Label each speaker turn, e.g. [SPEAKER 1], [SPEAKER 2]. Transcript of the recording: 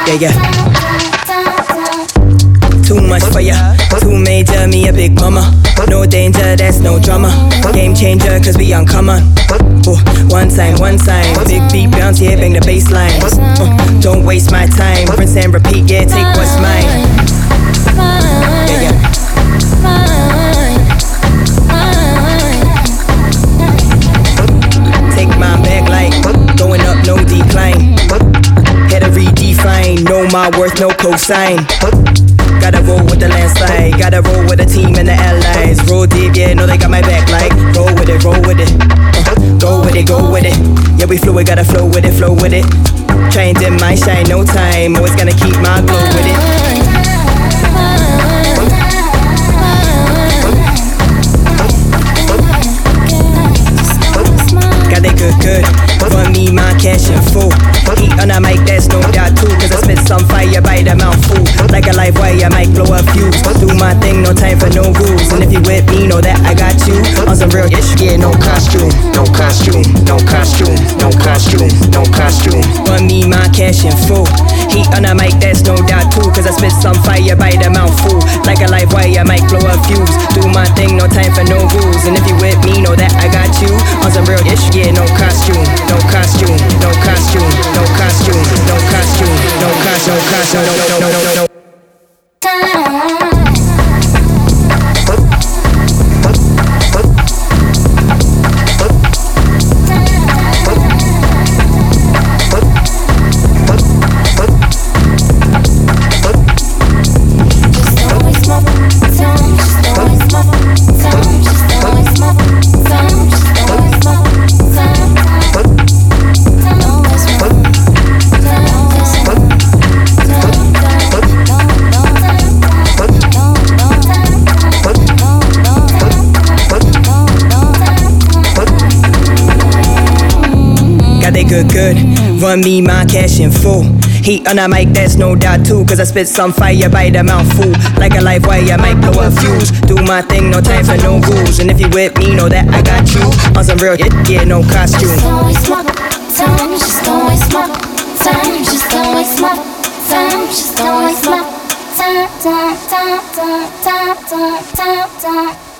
[SPEAKER 1] Yeah, yeah. Too much for ya, too major, me a big mama. No danger, that's no drama. Game changer, cause we uncommon. Oh, one time, big beat bounce, yeah, bang the bass lines. Don't waste my time, rinse and repeat, yeah, take what's mine. Yeah, yeah. Take my back like going up, no decline. Had to redefine, know my worth, no cosign. Gotta roll with the landslide, gotta roll with the team and the allies. Roll deep, yeah, know they got my back like roll with it, roll with it. Go with it, go with it. Yeah, we fluid, gotta flow with it, flow with it. Try and dim my shine, no time. Always gonna keep my glow with it. Got that good, run me my cash in full. Heat on a mic, that's no doubt too. Cause I spit some fire by the mouthful. Like a live wire, I might blow a fuse. Do my thing, no time for no rules. And if you with me, know that I got you. On some real ish, yeah, no costume. No costume, no costume, no costume, no costume. Run me my cash in full. Heat on a mic, that's no doubt too. Cause I spit some fire by the mouthful. Like a live wire, I might blow a fuse. Do my thing, no time for no rules. And if you with me, know that I got you. On some real ish, yeah, no costume, no costume, no costume, no costume, no costume, no costume, no costume, no. Good, run me my cash in full. Heat on a mic, that's no doubt too. Cause I spit some fire by the mouthful. Like a live wire, I might blow a fuse. Do my thing, no time for no rules. And if you with me, know that I got you. On some real shit, yeah, no costume.
[SPEAKER 2] Just don't waste my time, just don't waste my time, just don't waste my time, just don't waste my time.